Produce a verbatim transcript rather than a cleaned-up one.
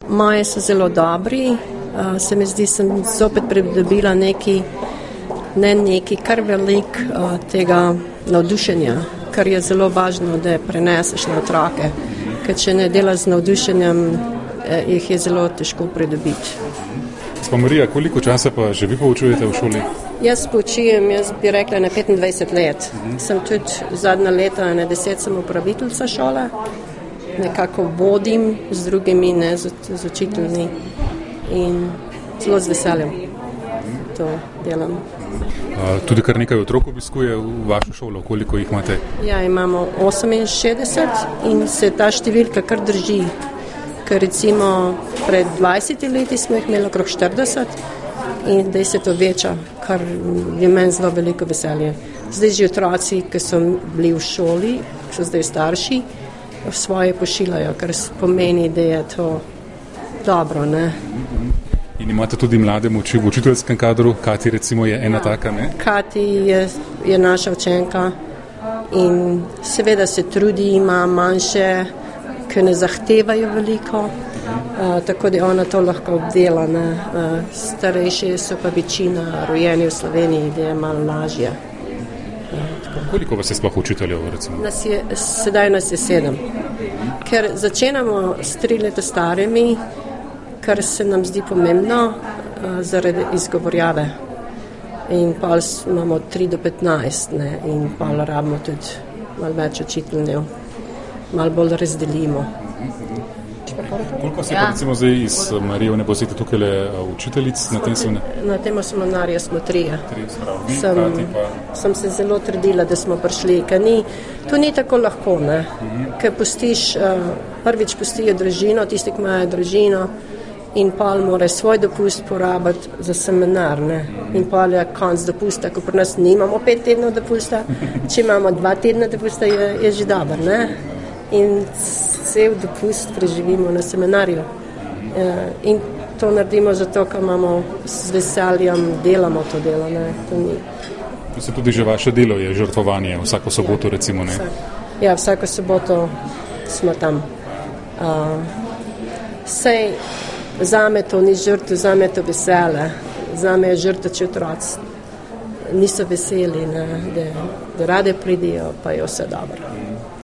moje so zelo dobri. Uh, se mi zdi, sem zopet pridobila neki, ne neki, kar velik uh, tega navdušenja, kar je zelo važno, da preneseš na otroke. Ker če ne delaš z navdušenjem, eh, jih je zelo težko pridobiti. Gospa Marija, koliko časa pa že vi poučujete v šoli? Jaz poučujem, jaz bi rekla, na petindvajset let. Uh-huh. Sem tudi zadnja leta, na deset sem upraviteljica šole. Nekako vodim z drugimi, ne z, z učiteljmi. In zelo z veseljem to delam. Uh, tudi kar nekaj otrok obiskuje v vašo šolo, koliko jih imate? Ja, imamo oseminšestdeset in se ta številka kar drži. Ker recimo pred dvajsetimi leti smo jih imeli okrog štirideset in zdaj se to veča, kar je meni zelo veliko veselje. Zdaj že otroci, ki so bili v šoli, so zdaj starši, svoje pošiljajo, kar pomeni, da je to dobro, ne? In imate tudi mlade moči v učiteljskem kadru, Kati recimo je ena ja. taka, ne? Kati je, je naša učenka in seveda se trudi, ima manjše, ki ne zahtevajo veliko, uh, tako da ona to lahko obdela, ne? Uh, starejši so pa večina rojeni v Sloveniji, da je malo lažje. Koliko vas je sploh učiteljev, recimo? Nas je, sedaj nas je sedem. Ker začenamo s tri leta starimi, kar se nam zdi pomembno uh, zaradi izgovorjave. In pa imamo od tri do petnajst, ne? In pa rabimo tudi malo več učiteljev, malo bolj razdelimo. Koliko se ja. pa recimo zdaj iz Marijo ne posete tukaj le učiteljic na tem seminarju? Na tem seminarju smo trije. Tri, spravi, sem, pa... sem se zelo trudila, da smo prišli, ker ni, to ni tako lahko, ne? Uh-huh. Ker pustiš, uh, prvič pustijo družino, tisti, ki imajo družino, in pol mora svoj dopust porabiti za seminar, ne? In pol je konc dopusta, ko pri nas nimamo pet tednov dopusta, če imamo dva tedna dopusta, je, je že dober, ne? In cel dopust preživimo na seminarju. E, in to naredimo zato, ker imamo z veseljem, delamo to delo, ne? To ni. To se tudi že vaše delo je žrtvovanje, vsako soboto ja, recimo, ne? Vsak, ja, vsako soboto smo tam. Uh, sej zame to ni žrtvo, zame to vesele. Zame je žrtvo, če otroci niso veseli, ne? Da, da rade pridijo, pa je vse dobro.